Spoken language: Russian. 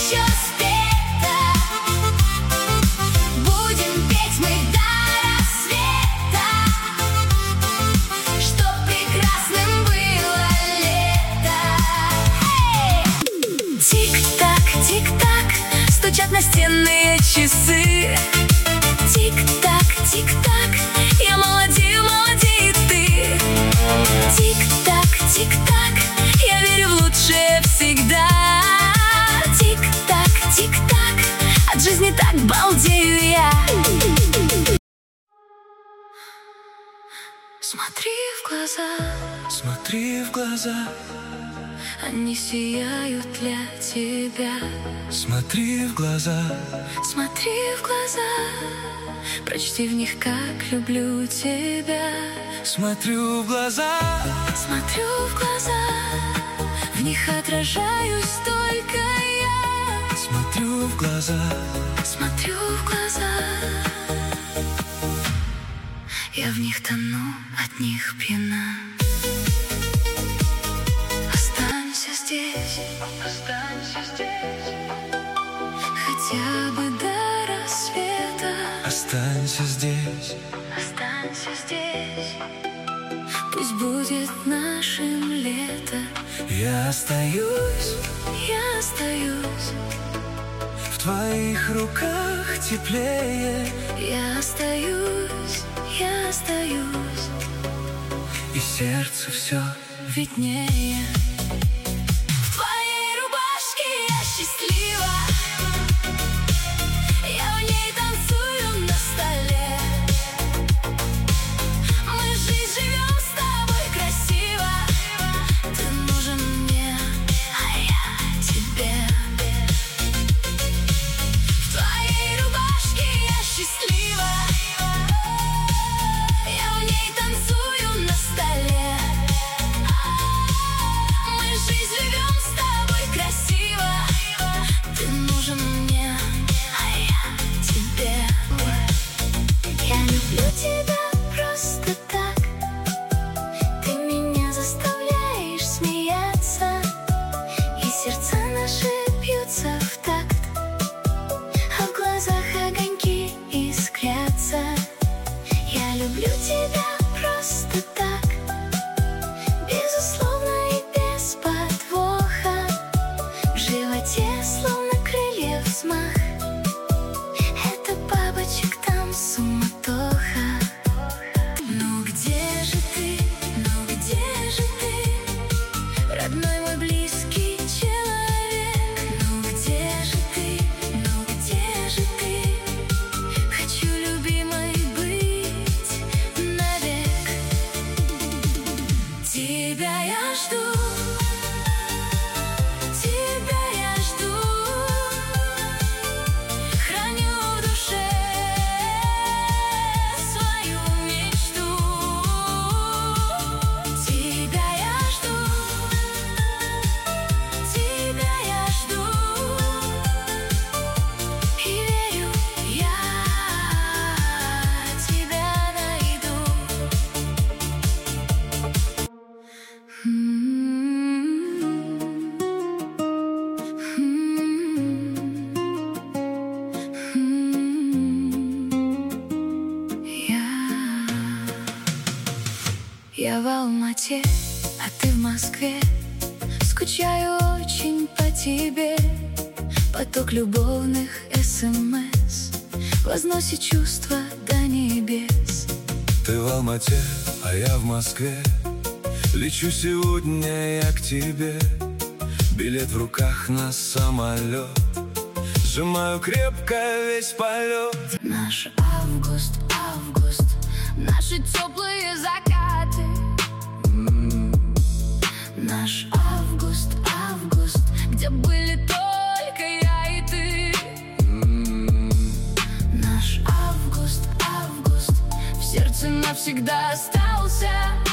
еще спета. Будем петь мы до рассвета, чтоб прекрасным было лето. Тик-так, тик-так, стучат настенные часы. Тик-так, тик-так, я молодею, молодеет ты. Тик-так, тик-так, я верю в лучшее всегда. Тик-так, тик-так, от жизни так балдею я. Смотри в глаза, смотри в глаза, они сияют для тебя. смотри в глаза, Смотри в глаза, прочти в них, как люблю тебя. смотрю в глаза, Смотрю в глаза, в них отражаюсь только я. смотрю в глаза, Смотрю в глаза, я в них тону, от них пьяна. Останься здесь, хотя бы до рассвета. останься здесь, Останься здесь, пусть будет нашим лето. я остаюсь Я остаюсь, в твоих руках теплее, я остаюсь, я остаюсь, и сердце все виднее. В твоей рубашке я счастлива, я в ней танцую на столе. Мы жизнь живем с тобой красиво. Ты нужен мне, а я тебе. В твоей рубашке я счастлива, я в ней танцую на столе. Мы жизнь живем с тобой красиво. Ты нужен мне, а я тебе. Я люблю тебя просто так. Ты меня заставляешь смеяться, и сердца наши бьются в такт, а в глазах огоньки искрятся. Я люблю тебя просто так, безусловно и без подвоха. В животе словно крыльев взмах, это бабочек там суматоха. Ну где же ты, ну где же ты, родной мой близкий человек? Ну где же ты, ну где же ты, хочу любимой быть навек. Тебя я жду, тебя я жду, храню в душе свою мечту. Тебя я жду, тебя я жду, и верю, я тебя найду. Я в Алмате, а ты в Москве. Скучаю очень по тебе. Поток любовных СМС возносит чувства до небес. ты в Алмате, а я в Москве. Лечу сегодня я к тебе, билет в руках на самолет, сжимаю крепко весь полет. Наш август, август, наши теплые закаты. Наш август, август, где были только я и ты. Наш август, август, в сердце навсегда остался.